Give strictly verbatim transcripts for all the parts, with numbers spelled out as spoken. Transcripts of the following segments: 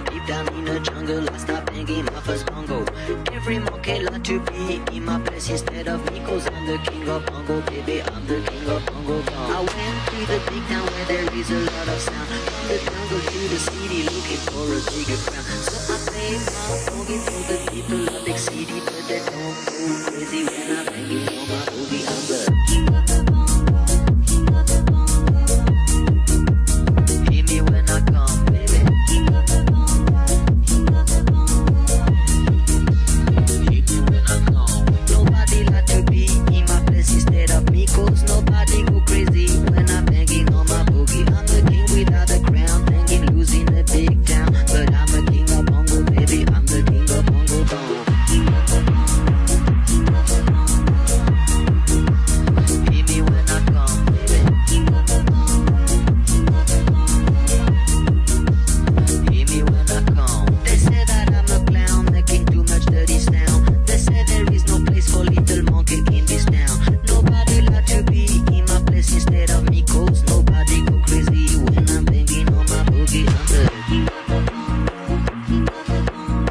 deep down in the jungle, I start banging my first bongo. Every monkey like to be in my place instead of me, cause I'm the king of bongo, baby, I'm the king of bongo bong. I went to the big town where there is a lot of sound, from the jungle to the city looking for a bigger crown. So I play my boogie for the people of big city, but they don't go crazy when I'm banging on my boogie. I'm the king of the bongo, king of the bongo. Hear me when I come, baby. King of the bongo, king of the bongo. Hear me when I come. Nobody like to be in my place instead of me, cause nobody go crazy when I'm banging on my boogie. I'm the king without a crown, banging losing a big town, but I'm the king of bongo, baby. I'm the king of bongo bong. King of the bongo, king of the bongo. Hear me when I come, baby. King of the bongo, king of the bongo. Hear me when I come. They say that I'm a clown, making too much dirty sound. They say there is no place for little monkey in this town. Nobody like to be in my place instead of me, cause nobody go crazy when I'm banging on my boogie. I'm the king of the bongo, king of the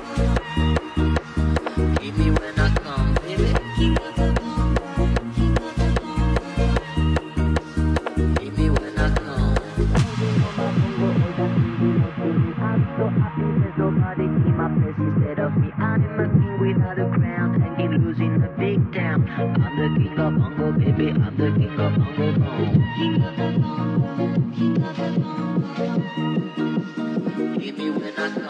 bongo. Hear me when I come, baby. King of the bongo, king of the bongo. Hear me when I come. I'm so happy there's nobody in my place instead of me. I'm a king without a crown, hanging loose in a big town. I'm the king of bongo, baby. I'm the king of bongo bong. King of the bongo, king of the bongo. Hear me when I